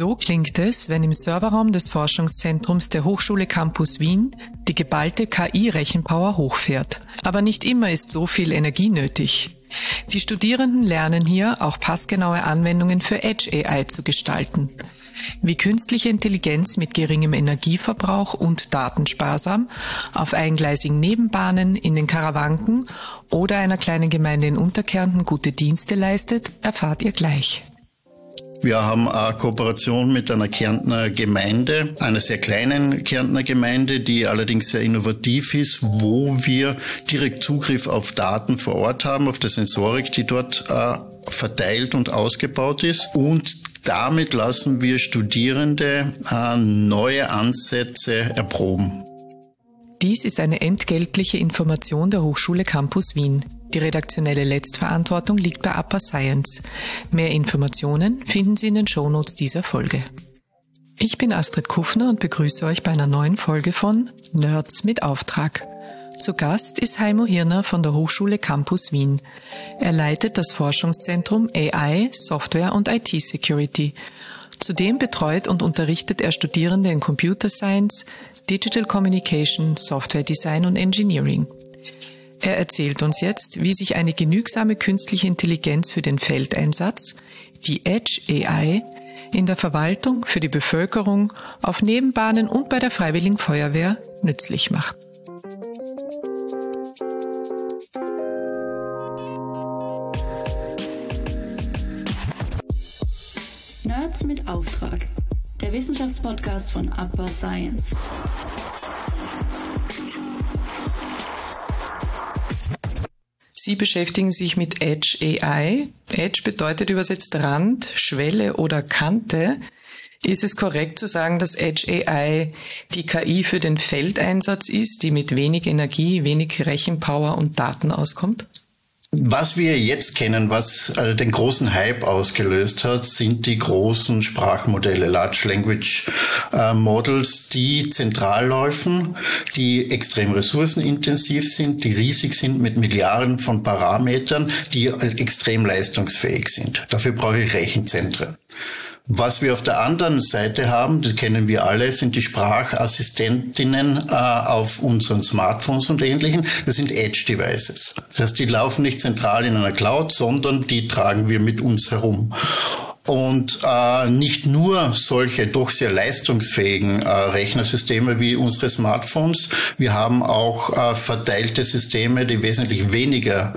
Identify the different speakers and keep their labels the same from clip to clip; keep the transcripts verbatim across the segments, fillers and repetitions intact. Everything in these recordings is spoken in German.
Speaker 1: So klingt es, wenn im Serverraum des Forschungszentrums der Hochschule Campus Wien die geballte K I-Rechenpower hochfährt. Aber nicht immer ist so viel Energie nötig. Die Studierenden lernen hier auch passgenaue Anwendungen für Edge A I zu gestalten. Wie künstliche Intelligenz mit geringem Energieverbrauch und datensparsam auf eingleisigen Nebenbahnen in den Karawanken oder einer kleinen Gemeinde in Unterkärnten gute Dienste leistet, erfahrt ihr gleich.
Speaker 2: Wir haben eine Kooperation mit einer Kärntner Gemeinde, einer sehr kleinen Kärntner Gemeinde, die allerdings sehr innovativ ist, wo wir direkt Zugriff auf Daten vor Ort haben, auf die Sensorik, die dort äh, verteilt und ausgebaut ist. Und damit lassen wir Studierende äh, neue Ansätze erproben.
Speaker 1: Dies ist eine entgeltliche Information der Hochschule Campus Wien. Die redaktionelle Letztverantwortung liegt bei Upper Science. Mehr Informationen finden Sie in den Shownotes dieser Folge. Ich bin Astrid Kuffner und begrüße euch bei einer neuen Folge von Nerds mit Auftrag. Zu Gast ist Heimo Hirner von der Hochschule Campus Wien. Er leitet das Forschungszentrum A I, Software und I T Security. Zudem betreut und unterrichtet er Studierende in Computer Science, Digital Communication, Software Design und Engineering. Er erzählt uns jetzt, wie sich eine genügsame künstliche Intelligenz für den Feldeinsatz, die Edge A I, in der Verwaltung, für die Bevölkerung, auf Nebenbahnen und bei der Freiwilligen Feuerwehr nützlich macht.
Speaker 3: Nerds mit Auftrag, der Wissenschaftspodcast von Upper Science.
Speaker 1: Sie beschäftigen sich mit Edge A I. Edge bedeutet übersetzt Rand, Schwelle oder Kante. Ist es korrekt zu sagen, dass Edge A I die K I für den Feldeinsatz ist, die mit wenig Energie, wenig Rechenpower und Daten auskommt?
Speaker 2: Was wir jetzt kennen, was also den großen Hype ausgelöst hat, sind die großen Sprachmodelle, Large Language äh, Models, die zentral laufen, die extrem ressourcenintensiv sind, die riesig sind mit Milliarden von Parametern, die extrem leistungsfähig sind. Dafür brauche ich Rechenzentren. Was wir auf der anderen Seite haben, das kennen wir alle, sind die Sprachassistentinnen äh, auf unseren Smartphones und Ähnlichen. Das sind Edge-Devices. Das heißt, die laufen nicht zentral in einer Cloud, sondern die tragen wir mit uns herum. Und äh, nicht nur solche doch sehr leistungsfähigen äh, Rechnersysteme wie unsere Smartphones. Wir haben auch äh, verteilte Systeme, die wesentlich weniger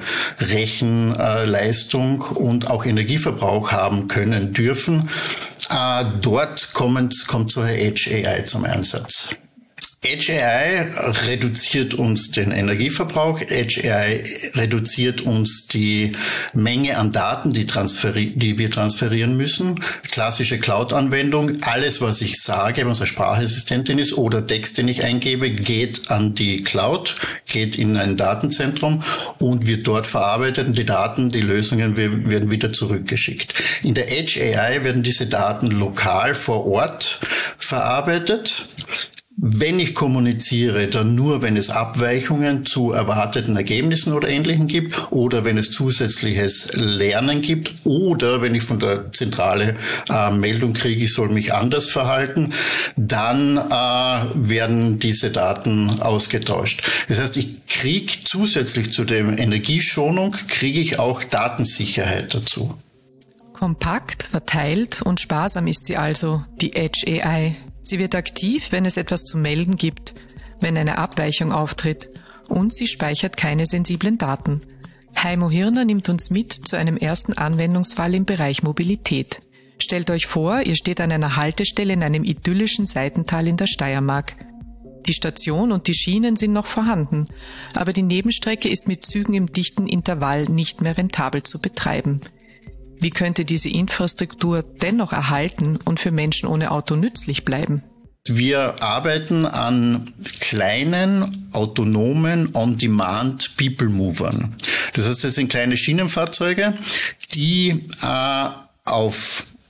Speaker 2: Rechenleistung äh, und auch Energieverbrauch haben können dürfen. Äh, dort kommt, kommt so eine Edge A I zum Einsatz. Edge A I reduziert uns den Energieverbrauch. Edge A I reduziert uns die Menge an Daten, die, transferi- die wir transferieren müssen. Klassische Cloud-Anwendung. Alles, was ich sage, was eine Sprachassistentin ist oder Text, den ich eingebe, geht an die Cloud, geht in ein Datenzentrum und wird dort verarbeitet. Und die Daten, die Lösungen werden wieder zurückgeschickt. In der Edge A I werden diese Daten lokal vor Ort verarbeitet. Wenn ich kommuniziere, dann nur, wenn es Abweichungen zu erwarteten Ergebnissen oder Ähnlichem gibt oder wenn es zusätzliches Lernen gibt oder wenn ich von der Zentrale äh, Meldung kriege, ich soll mich anders verhalten, dann äh, werden diese Daten ausgetauscht. Das heißt, ich kriege zusätzlich zu der Energieschonung, kriege ich auch Datensicherheit dazu.
Speaker 1: Kompakt, verteilt und sparsam ist sie also, die Edge A I. Sie wird aktiv, wenn es etwas zu melden gibt, wenn eine Abweichung auftritt und sie speichert keine sensiblen Daten. Heimo Hirner nimmt uns mit zu einem ersten Anwendungsfall im Bereich Mobilität. Stellt euch vor, ihr steht an einer Haltestelle in einem idyllischen Seitental in der Steiermark. Die Station und die Schienen sind noch vorhanden, aber die Nebenstrecke ist mit Zügen im dichten Intervall nicht mehr rentabel zu betreiben. Wie könnte diese Infrastruktur dennoch erhalten und für Menschen ohne Auto nützlich bleiben?
Speaker 2: Wir arbeiten an kleinen, autonomen, on-demand People-Movern. Das heißt, das sind kleine Schienenfahrzeuge, die äh, auf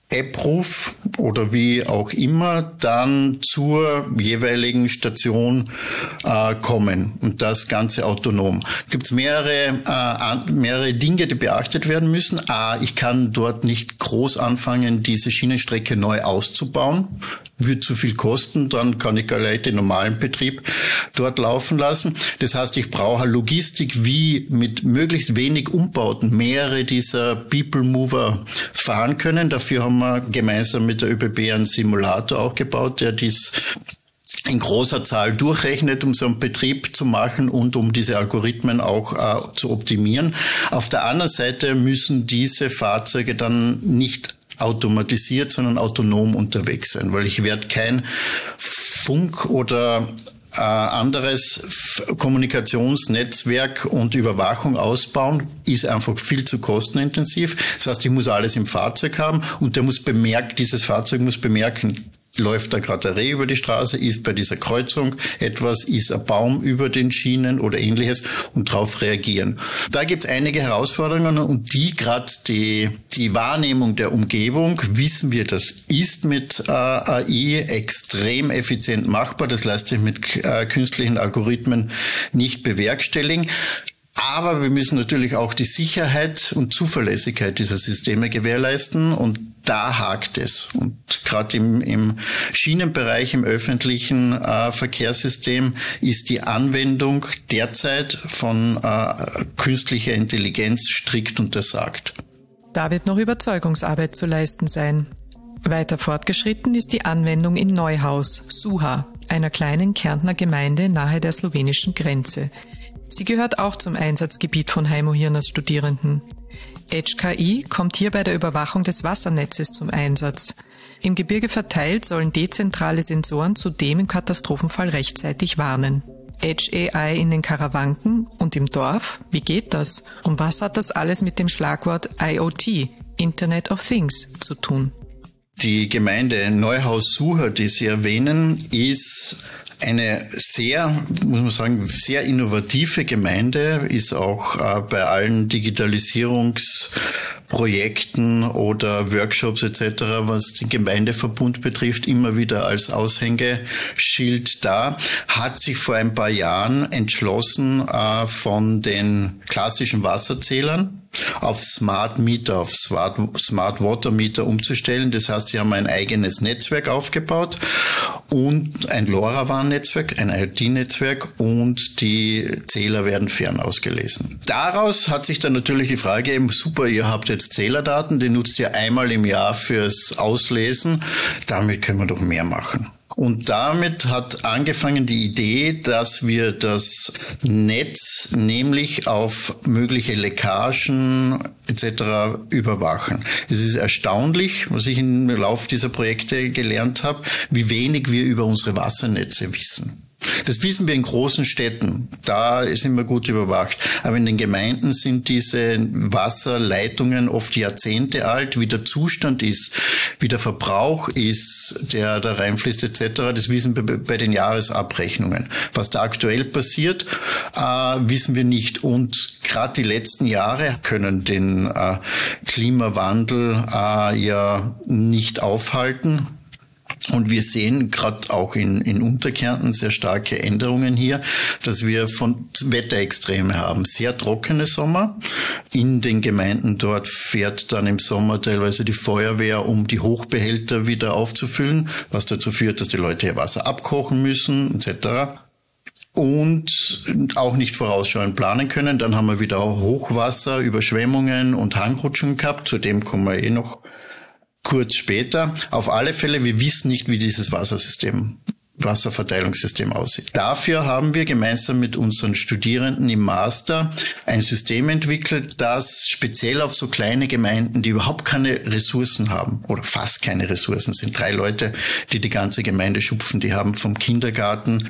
Speaker 2: Abruf oder wie auch immer dann zur jeweiligen Station äh, kommen und das Ganze autonom. Es gibt mehrere, äh, mehrere Dinge, die beachtet werden müssen. A, ich kann dort nicht groß anfangen, diese Schienenstrecke neu auszubauen. Würde zu viel kosten, dann kann ich gleich den normalen Betrieb dort laufen lassen. Das heißt, ich brauche Logistik, wie mit möglichst wenig Umbauten mehrere dieser People Mover fahren können. Dafür haben wir gemeinsam mit der ÖBB einen Simulator auch gebaut, der dies in großer Zahl durchrechnet, um so einen Betrieb zu machen und um diese Algorithmen auch äh, zu optimieren. Auf der anderen Seite müssen diese Fahrzeuge dann nicht automatisiert, sondern autonom unterwegs sein, weil ich werde kein Funk oder äh, anderes F- Kommunikationsnetzwerk und Überwachung ausbauen, ist einfach viel zu kostenintensiv. Das heißt, ich muss alles im Fahrzeug haben und der muss bemerkt, dieses Fahrzeug muss bemerken, läuft da gerade ein Reh über die Straße, ist bei dieser Kreuzung etwas, ist ein Baum über den Schienen oder ähnliches und darauf reagieren. Da gibt es einige Herausforderungen und die gerade die, die Wahrnehmung der Umgebung, wissen wir, das ist mit äh, A I extrem effizient machbar, das lässt sich mit äh, künstlichen Algorithmen nicht bewerkstelligen. Aber wir müssen natürlich auch die Sicherheit und Zuverlässigkeit dieser Systeme gewährleisten und da hakt es. Und gerade im, im Schienenbereich, im öffentlichen äh, Verkehrssystem ist die Anwendung derzeit von äh, künstlicher Intelligenz strikt untersagt.
Speaker 1: Da wird noch Überzeugungsarbeit zu leisten sein. Weiter fortgeschritten ist die Anwendung in Neuhaus, Suha, einer kleinen Kärntner Gemeinde nahe der slowenischen Grenze. Sie gehört auch zum Einsatzgebiet von Heimo Hirners Studierenden. Edge K I kommt hier bei der Überwachung des Wassernetzes zum Einsatz. Im Gebirge verteilt sollen dezentrale Sensoren zudem im Katastrophenfall rechtzeitig warnen. Edge A I in den Karawanken und im Dorf? Wie geht das? Und was hat das alles mit dem Schlagwort I O T, Internet of Things, zu tun?
Speaker 2: Die Gemeinde Neuhaus-Suha, die Sie erwähnen, ist eine sehr, muss man sagen, sehr innovative Gemeinde, ist auch äh, bei allen Digitalisierungsprojekten oder Workshops et cetera, was den Gemeindeverbund betrifft, immer wieder als Aushängeschild da, hat sich vor ein paar Jahren entschlossen, äh, von den klassischen Wasserzählern auf Smart Meter, auf Smart, Smart Water Meter umzustellen. Das heißt, sie haben ein eigenes Netzwerk aufgebaut und ein LoRaWAN-Netzwerk, ein I O T-Netzwerk und die Zähler werden fern ausgelesen. Daraus hat sich dann natürlich die Frage eben, super, ihr habt jetzt Zählerdaten, die nutzt ihr einmal im Jahr fürs Auslesen, damit können wir doch mehr machen. Und damit hat angefangen die Idee, dass wir das Netz nämlich auf mögliche Leckagen et cetera überwachen. Es ist erstaunlich, was ich im Lauf dieser Projekte gelernt habe, wie wenig wir über unsere Wassernetze wissen. Das wissen wir in großen Städten, da sind wir gut überwacht. Aber in den Gemeinden sind diese Wasserleitungen oft Jahrzehnte alt, wie der Zustand ist, wie der Verbrauch ist, der da reinfließt et cetera. Das wissen wir bei den Jahresabrechnungen. Was da aktuell passiert, äh, wissen wir nicht. Und gerade die letzten Jahre können den äh, Klimawandel äh, ja nicht aufhalten. Und wir sehen gerade auch in, in Unterkärnten sehr starke Änderungen hier, dass wir von Wetterextreme haben. Sehr trockene Sommer. In den Gemeinden dort fährt dann im Sommer teilweise die Feuerwehr, um die Hochbehälter wieder aufzufüllen, was dazu führt, dass die Leute ihr Wasser abkochen müssen et cetera. Und auch nicht vorausschauend planen können. Dann haben wir wieder Hochwasser, Überschwemmungen und Hangrutschen gehabt. Zu dem kommen wir eh noch kurz später. Auf alle Fälle, wir wissen nicht, wie dieses Wassersystem, Wasserverteilungssystem aussieht. Dafür haben wir gemeinsam mit unseren Studierenden im Master ein System entwickelt, das speziell auf so kleine Gemeinden, die überhaupt keine Ressourcen haben oder fast keine Ressourcen sind, drei Leute, die die ganze Gemeinde schupfen, die haben vom Kindergarten,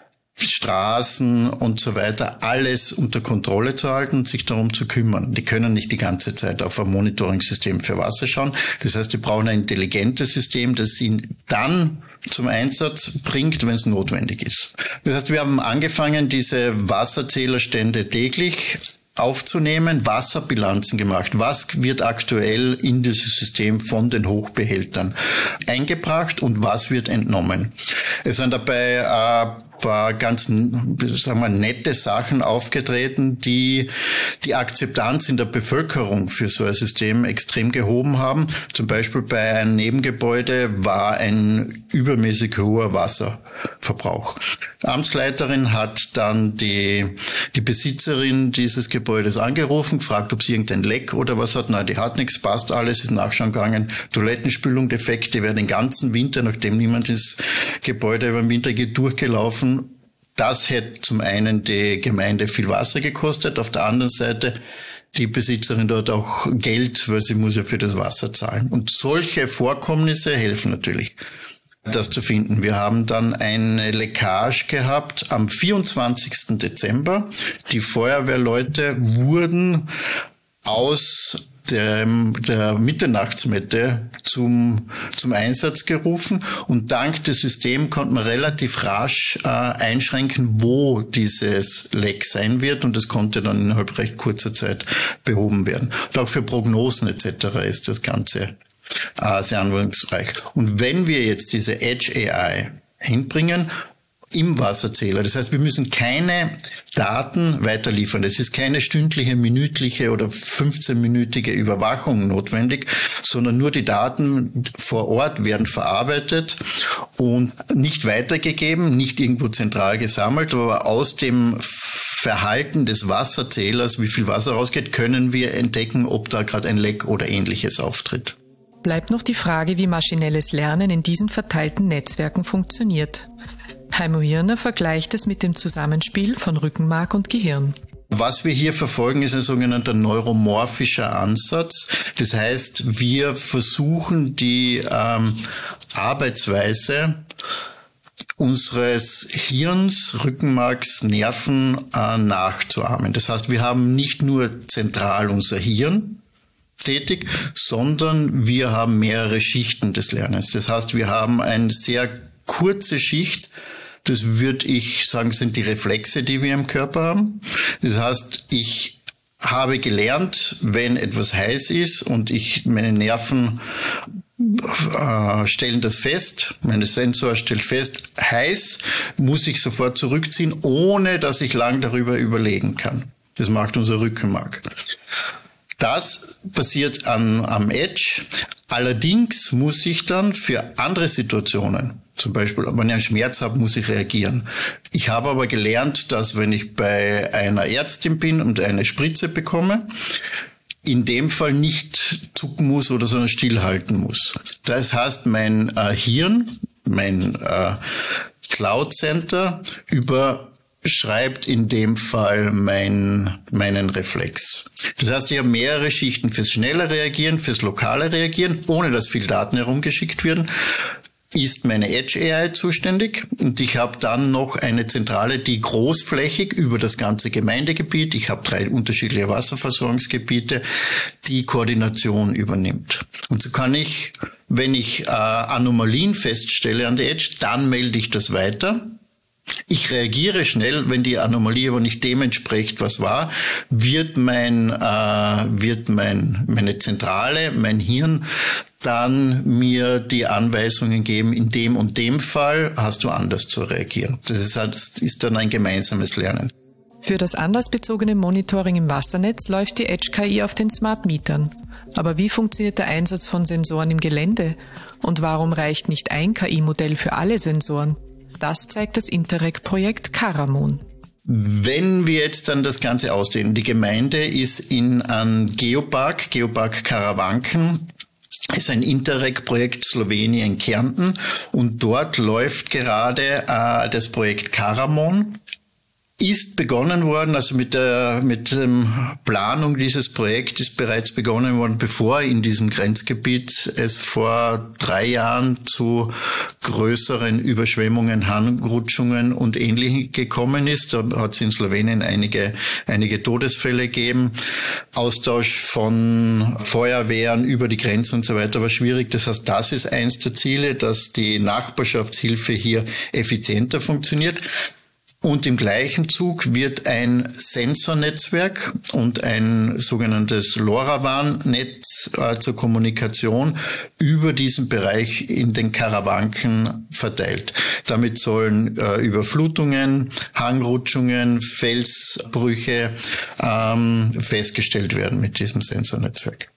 Speaker 2: Straßen und so weiter, alles unter Kontrolle zu halten und sich darum zu kümmern. Die können nicht die ganze Zeit auf ein Monitoring-System für Wasser schauen. Das heißt, die brauchen ein intelligentes System, das ihn dann zum Einsatz bringt, wenn es notwendig ist. Das heißt, wir haben angefangen, diese Wasserzählerstände täglich aufzunehmen, Wasserbilanzen gemacht. Was wird aktuell in dieses System von den Hochbehältern eingebracht und was wird entnommen? Es sind dabei äh, paar ganz, sagen wir, nette Sachen aufgetreten, die die Akzeptanz in der Bevölkerung für so ein System extrem gehoben haben. Zum Beispiel bei einem Nebengebäude war ein übermäßig hoher Wasserverbrauch. Die Amtsleiterin hat dann die, die Besitzerin dieses Gebäudes angerufen, gefragt, ob sie irgendein Leck oder was hat. Nein, die hat nichts, passt alles, ist nachschauen gegangen. Toilettenspülung defekt, die wäre den ganzen Winter, nachdem niemand das Gebäude über den Winter geht, durchgelaufen. Das hätte zum einen die Gemeinde viel Wasser gekostet, auf der anderen Seite die Besitzerin dort auch Geld, weil sie muss ja für das Wasser zahlen. Und solche Vorkommnisse helfen natürlich, das zu finden. Wir haben dann eine Leckage gehabt am vierundzwanzigsten Dezember. Die Feuerwehrleute wurden aus Der, der Mitternachtsmette zum, zum Einsatz gerufen und dank des Systems konnte man relativ rasch äh, einschränken, wo dieses Leck sein wird und das konnte dann innerhalb recht kurzer Zeit behoben werden. Und auch für Prognosen et cetera ist das Ganze äh, sehr anwendungsreich. Und wenn wir jetzt diese Edge A I hinbringen, im Wasserzähler. Das heißt, wir müssen keine Daten weiterliefern. Es ist keine stündliche, minütliche oder fünfzehnminütige Überwachung notwendig, sondern nur die Daten vor Ort werden verarbeitet und nicht weitergegeben, nicht irgendwo zentral gesammelt, aber aus dem Verhalten des Wasserzählers, wie viel Wasser rausgeht, können wir entdecken, ob da gerade ein Leck oder Ähnliches auftritt.
Speaker 1: Bleibt noch die Frage, wie maschinelles Lernen in diesen verteilten Netzwerken funktioniert. Heimo Hirner vergleicht es mit dem Zusammenspiel von Rückenmark und Gehirn.
Speaker 2: Was wir hier verfolgen, ist ein sogenannter neuromorphischer Ansatz. Das heißt, wir versuchen die ähm, Arbeitsweise unseres Hirns, Rückenmarks, Nerven äh, nachzuahmen. Das heißt, wir haben nicht nur zentral unser Hirn tätig, sondern wir haben mehrere Schichten des Lernens. Das heißt, wir haben eine sehr kurze Schicht, das würde ich sagen, sind die Reflexe, die wir im Körper haben. Das heißt, ich habe gelernt, wenn etwas heiß ist und ich meine Nerven äh, stellen das fest, meine Sensor stellt fest, heiß, muss ich sofort zurückziehen, ohne dass ich lang darüber überlegen kann. Das macht unser Rückenmark. Das passiert an, am Edge. Allerdings muss ich dann für andere Situationen, zum Beispiel, wenn ich einen Schmerz habe, muss ich reagieren. Ich habe aber gelernt, dass wenn ich bei einer Ärztin bin und eine Spritze bekomme, in dem Fall nicht zucken muss oder sondern stillhalten muss. Das heißt, mein äh, Hirn, mein äh, Cloud Center über schreibt in dem Fall mein, meinen Reflex. Das heißt, ich habe mehrere Schichten fürs schnelle Reagieren, fürs lokale Reagieren, ohne dass viel Daten herumgeschickt werden, ist meine Edge A I zuständig und ich habe dann noch eine Zentrale, die großflächig über das ganze Gemeindegebiet, ich habe drei unterschiedliche Wasserversorgungsgebiete, die Koordination übernimmt. Und so kann ich, wenn ich äh, Anomalien feststelle an der Edge, dann melde ich das weiter. Ich reagiere schnell, wenn die Anomalie aber nicht dem entspricht, was war, wird mein, äh, wird mein, meine Zentrale, mein Hirn dann mir die Anweisungen geben, in dem und dem Fall hast du anders zu reagieren. Das ist, das ist dann ein gemeinsames Lernen.
Speaker 1: Für das anlassbezogene Monitoring im Wassernetz läuft die Edge K I auf den Smart Metern. Aber wie funktioniert der Einsatz von Sensoren im Gelände? Und warum reicht nicht ein K I-Modell für alle Sensoren? Das zeigt das Interreg-Projekt Karamon.
Speaker 2: Wenn wir jetzt dann das Ganze ausdehnen, die Gemeinde ist in einem Geopark, Geopark Karawanken, ist ein Interreg-Projekt Slowenien Kärnten und dort läuft gerade äh, das Projekt Karamon. Ist begonnen worden, also mit der mit der Planung dieses Projekts ist bereits begonnen worden, bevor in diesem Grenzgebiet es vor drei Jahren zu größeren Überschwemmungen, Hangrutschungen und Ähnlichem gekommen ist. Da hat es in Slowenien einige einige Todesfälle gegeben. Austausch von Feuerwehren über die Grenze und so weiter war schwierig. Das heißt, das ist eins der Ziele, dass die Nachbarschaftshilfe hier effizienter funktioniert. Und im gleichen Zug wird ein Sensornetzwerk und ein sogenanntes LoRaWAN-Netz äh, zur Kommunikation über diesen Bereich in den Karawanken verteilt. Damit sollen äh, Überflutungen, Hangrutschungen, Felsbrüche ähm, festgestellt werden mit diesem Sensornetzwerk.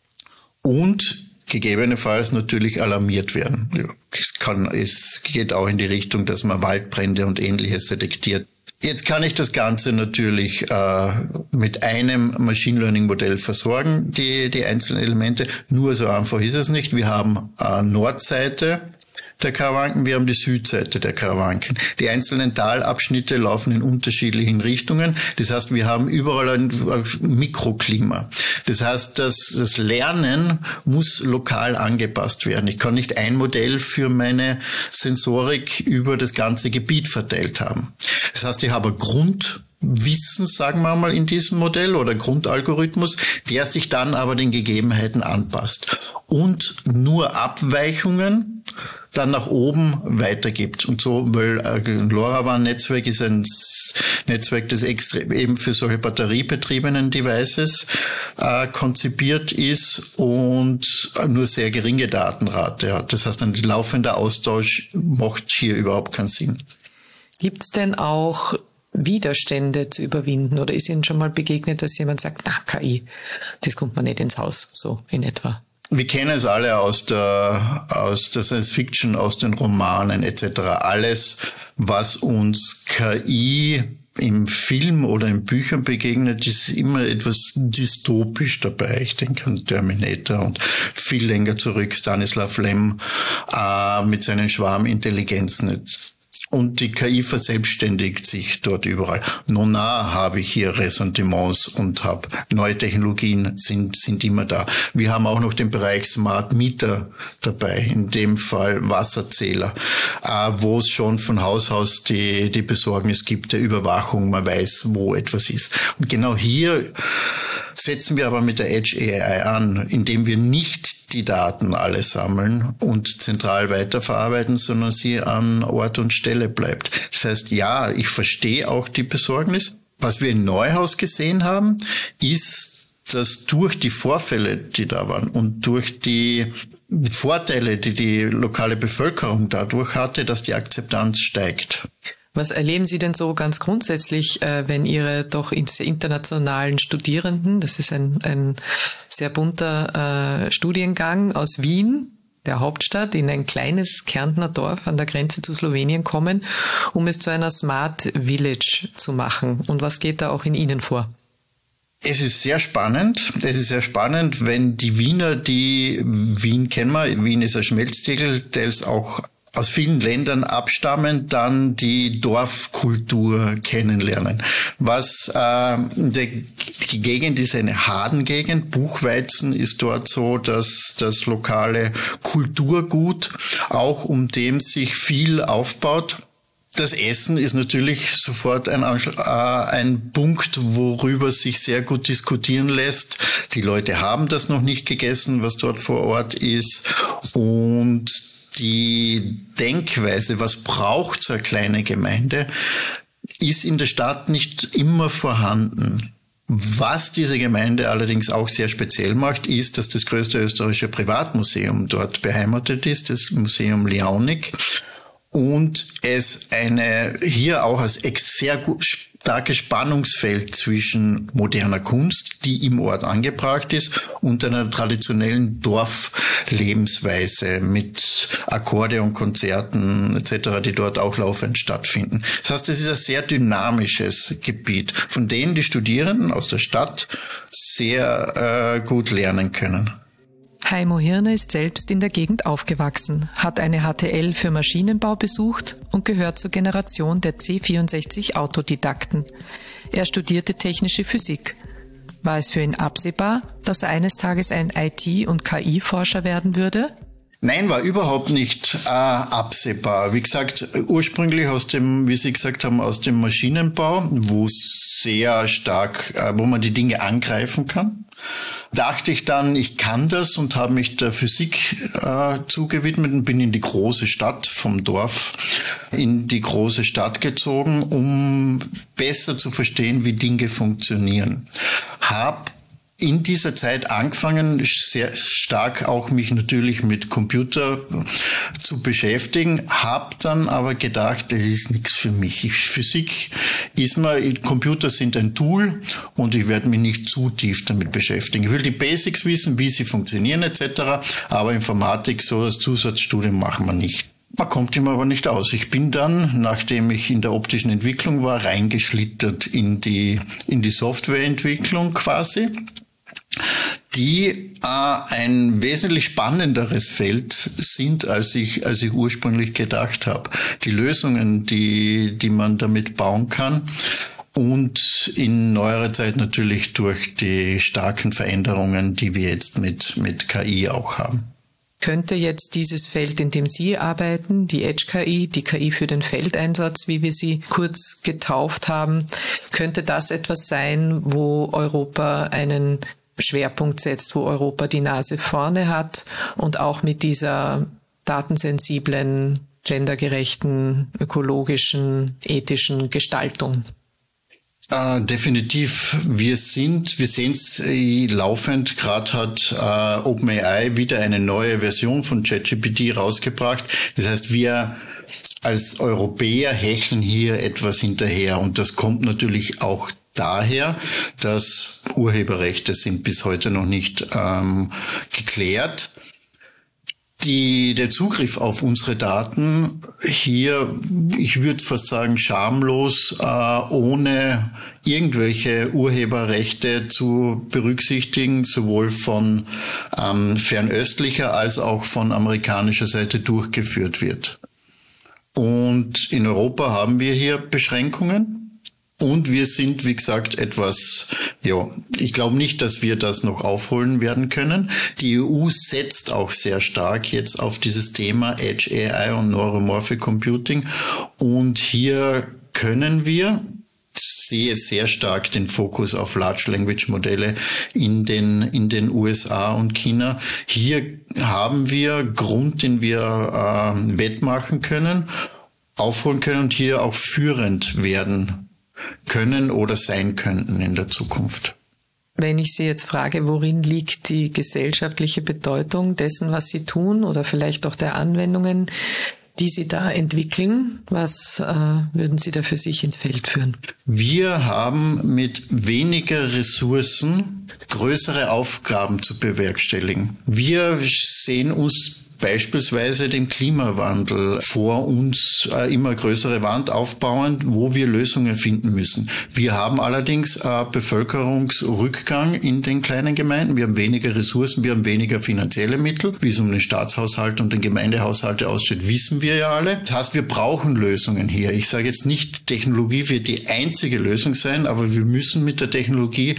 Speaker 2: Und gegebenenfalls natürlich alarmiert werden. Es kann, es geht auch in die Richtung, dass man Waldbrände und Ähnliches detektiert. Jetzt kann ich das Ganze natürlich äh, mit einem Machine Learning Modell versorgen, die, die einzelnen Elemente. Nur so einfach ist es nicht. Wir haben äh, Nordseite der Karawanken, wir haben die Südseite der Karawanken. Die einzelnen Talabschnitte laufen in unterschiedlichen Richtungen. Das heißt, wir haben überall ein Mikroklima. Das heißt, das, das Lernen muss lokal angepasst werden. Ich kann nicht ein Modell für meine Sensorik über das ganze Gebiet verteilt haben. Das heißt, ich habe Grund Wissen, sagen wir mal, in diesem Modell oder Grundalgorithmus, der sich dann aber den Gegebenheiten anpasst und nur Abweichungen dann nach oben weitergibt. Und so, weil ein LoRaWAN-Netzwerk ist ein Netzwerk, das extra eben für solche batteriebetriebenen Devices äh, konzipiert ist und nur sehr geringe Datenrate hat. Das heißt, ein laufender Austausch macht hier überhaupt keinen Sinn.
Speaker 1: Gibt es denn auch Widerstände zu überwinden? Oder ist Ihnen schon mal begegnet, dass jemand sagt, na, K I, das kommt mir nicht ins Haus, so in etwa?
Speaker 2: Wir kennen es alle aus der, aus der Science Fiction, aus den Romanen et cetera. Alles, was uns K I im Film oder in Büchern begegnet, ist immer etwas dystopisch dabei. Ich denke an Terminator und viel länger zurück Stanislav Lem äh, mit seinen Schwarmintelligenzen. Und die K I verselbstständigt sich dort überall. Nona habe ich hier Ressentiments und habe neue Technologien sind sind immer da. Wir haben auch noch den Bereich Smart Meter dabei, in dem Fall Wasserzähler, äh, wo es schon von Haus aus die die Besorgnis gibt der Überwachung. Man weiß, wo etwas ist. Und genau hier setzen wir aber mit der Edge A I an, indem wir nicht die Daten alle sammeln und zentral weiterverarbeiten, sondern sie an Ort und Stelle bleibt. Das heißt, ja, ich verstehe auch die Besorgnis. Was wir in Neuhaus gesehen haben, ist, dass durch die Vorfälle, die da waren und durch die Vorteile, die die lokale Bevölkerung dadurch hatte, dass die Akzeptanz steigt.
Speaker 1: Was erleben Sie denn so ganz grundsätzlich, wenn Ihre doch internationalen Studierenden, das ist ein, ein sehr bunter äh, Studiengang aus Wien, der Hauptstadt, in ein kleines Kärntner Dorf an der Grenze zu Slowenien kommen, um es zu einer Smart Village zu machen? Und was geht da auch in Ihnen vor?
Speaker 2: Es ist sehr spannend. Es ist sehr spannend, wenn die Wiener, die Wien kennen wir, Wien ist ein Schmelztiegel, der ist auch aus vielen Ländern abstammen, dann die Dorfkultur kennenlernen. Was äh, der, die Gegend ist eine Hadengegend. Buchweizen ist dort so, dass das lokale Kulturgut, auch um dem sich viel aufbaut. Das Essen ist natürlich sofort ein, äh, ein Punkt, worüber sich sehr gut diskutieren lässt. Die Leute haben das noch nicht gegessen, was dort vor Ort ist. Und die Denkweise, was braucht so eine kleine Gemeinde, ist in der Stadt nicht immer vorhanden. Was diese Gemeinde allerdings auch sehr speziell macht, ist, dass das größte österreichische Privatmuseum dort beheimatet ist, das Museum Liaunik, und es eine hier auch als sehr gut, starkes Spannungsfeld zwischen moderner Kunst, die im Ort angebracht ist, und einer traditionellen Dorflebensweise mit Akkordeonkonzerten et cetera, die dort auch laufend stattfinden. Das heißt, es ist ein sehr dynamisches Gebiet, von dem die Studierenden aus der Stadt sehr äh, gut lernen können.
Speaker 1: Heimo Hirner ist selbst in der Gegend aufgewachsen, hat eine H T L für Maschinenbau besucht und gehört zur Generation der C vierundsechzig Autodidakten. Er studierte technische Physik. War es für ihn absehbar, dass er eines Tages ein I T- und K I-Forscher werden würde?
Speaker 2: Nein, war überhaupt nicht äh, absehbar. Wie gesagt, ursprünglich aus dem, wie Sie gesagt haben, aus dem Maschinenbau, wo sehr stark, äh, wo man die Dinge angreifen kann. Dachte ich dann, ich kann das und habe mich der Physik äh, zugewidmet und bin in die große Stadt, vom Dorf in die große Stadt gezogen, um besser zu verstehen, wie Dinge funktionieren. Hab in dieser Zeit angefangen, sehr stark auch mich natürlich mit Computer zu beschäftigen, habe dann aber gedacht, das ist nichts für mich. Ich, Physik ist mal, Computer sind ein Tool und ich werde mich nicht zu tief damit beschäftigen. Ich will die Basics wissen, wie sie funktionieren et cetera, aber Informatik, so das Zusatzstudium machen wir nicht. Man kommt ihm aber nicht aus. Ich bin dann, nachdem ich in der optischen Entwicklung war, reingeschlittert in die, in die Softwareentwicklung quasi, die äh, ein wesentlich spannenderes Feld sind, als ich als ich ursprünglich gedacht habe. Die Lösungen, die die man damit bauen kann und in neuerer Zeit natürlich durch die starken Veränderungen, die wir jetzt mit mit K I auch haben.
Speaker 1: Könnte jetzt dieses Feld, in dem Sie arbeiten, die Edge-K I, die K I für den Feldeinsatz, wie wir sie kurz getauft haben, könnte das etwas sein, wo Europa einen Schwerpunkt setzt, wo Europa die Nase vorne hat und auch mit dieser datensensiblen, gendergerechten, ökologischen, ethischen Gestaltung?
Speaker 2: Uh, definitiv. Wir sind, wir sehen es äh, laufend. Gerade hat äh, OpenAI wieder eine neue Version von ChatGPT rausgebracht. Das heißt, wir als Europäer hecheln hier etwas hinterher und das kommt natürlich auch daher, dass Urheberrechte sind bis heute noch nicht ähm, geklärt. Die, der Zugriff auf unsere Daten hier, ich würde fast sagen, schamlos, äh, ohne irgendwelche Urheberrechte zu berücksichtigen, sowohl von ähm, fernöstlicher als auch von amerikanischer Seite durchgeführt wird. Und in Europa haben wir hier Beschränkungen. Und wir sind, wie gesagt, etwas, ja, ich glaube nicht, dass wir das noch aufholen werden können. Die E U setzt auch sehr stark jetzt auf dieses Thema Edge A I und Neuromorphic Computing. Und hier können wir, sehe sehr stark den Fokus auf Large Language Modelle in den, in den U S A und China. Hier haben wir Grund, den wir äh, wettmachen können, aufholen können und hier auch führend werden können oder sein könnten in der Zukunft.
Speaker 1: Wenn ich Sie jetzt frage, worin liegt die gesellschaftliche Bedeutung dessen, was Sie tun oder vielleicht auch der Anwendungen, die Sie da entwickeln, was äh, würden Sie da für sich ins Feld führen?
Speaker 2: Wir haben mit weniger Ressourcen größere Aufgaben zu bewerkstelligen. Wir sehen uns beispielsweise den Klimawandel vor uns äh, immer größere Wand aufbauen, wo wir Lösungen finden müssen. Wir haben allerdings äh, Bevölkerungsrückgang in den kleinen Gemeinden. Wir haben weniger Ressourcen, wir haben weniger finanzielle Mittel. Wie es um den Staatshaushalt und den Gemeindehaushalte aussieht, wissen wir ja alle. Das heißt, wir brauchen Lösungen hier. Ich sage jetzt nicht, Technologie wird die einzige Lösung sein, aber wir müssen mit der Technologie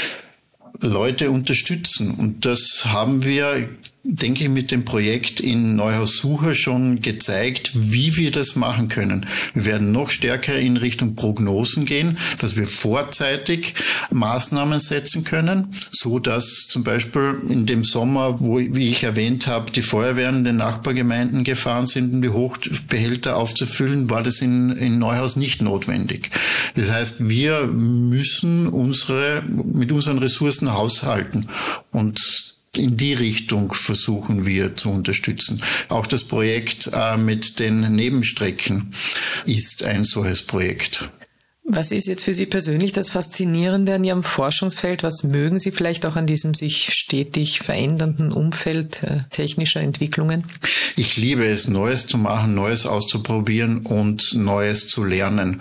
Speaker 2: Leute unterstützen. Und das haben wir, denke ich, mit dem Projekt in Neuhaus-Sucher schon gezeigt, wie wir das machen können. Wir werden noch stärker in Richtung Prognosen gehen, dass wir vorzeitig Maßnahmen setzen können, so dass zum Beispiel in dem Sommer, wo, wie ich erwähnt habe, die Feuerwehren in den Nachbargemeinden gefahren sind, um die Hochbehälter aufzufüllen, war das in, in Neuhaus nicht notwendig. Das heißt, wir müssen unsere, mit unseren Ressourcen haushalten und in die Richtung versuchen wir zu unterstützen. Auch das Projekt äh, mit den Nebenstrecken ist ein solches Projekt.
Speaker 1: Was ist jetzt für Sie persönlich das Faszinierende an Ihrem Forschungsfeld? Was mögen Sie vielleicht auch an diesem sich stetig verändernden Umfeld äh, technischer Entwicklungen?
Speaker 2: Ich liebe es, Neues zu machen, Neues auszuprobieren und Neues zu lernen.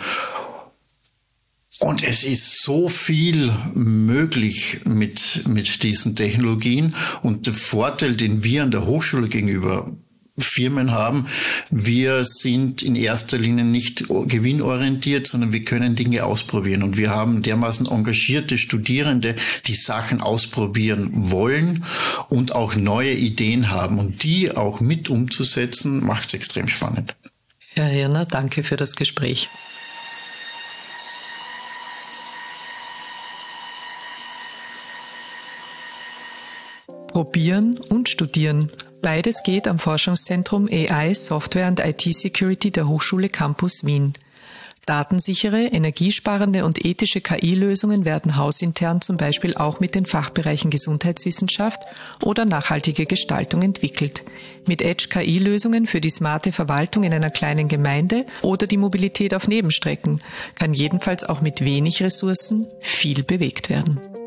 Speaker 2: Und es ist so viel möglich mit, mit diesen Technologien. Und der Vorteil, den wir an der Hochschule gegenüber Firmen haben, wir sind in erster Linie nicht gewinnorientiert, sondern wir können Dinge ausprobieren. Und wir haben dermaßen engagierte Studierende, die Sachen ausprobieren wollen und auch neue Ideen haben. Und die auch mit umzusetzen, macht es extrem spannend.
Speaker 1: Herr Hirner, danke für das Gespräch. Probieren und Studieren. Beides geht am Forschungszentrum A I, Software und I T Security der Hochschule Campus Wien. Datensichere, energiesparende und ethische K I-Lösungen werden hausintern zum Beispiel auch mit den Fachbereichen Gesundheitswissenschaft oder nachhaltige Gestaltung entwickelt. Mit Edge-K I-Lösungen für die smarte Verwaltung in einer kleinen Gemeinde oder die Mobilität auf Nebenstrecken kann jedenfalls auch mit wenig Ressourcen viel bewegt werden.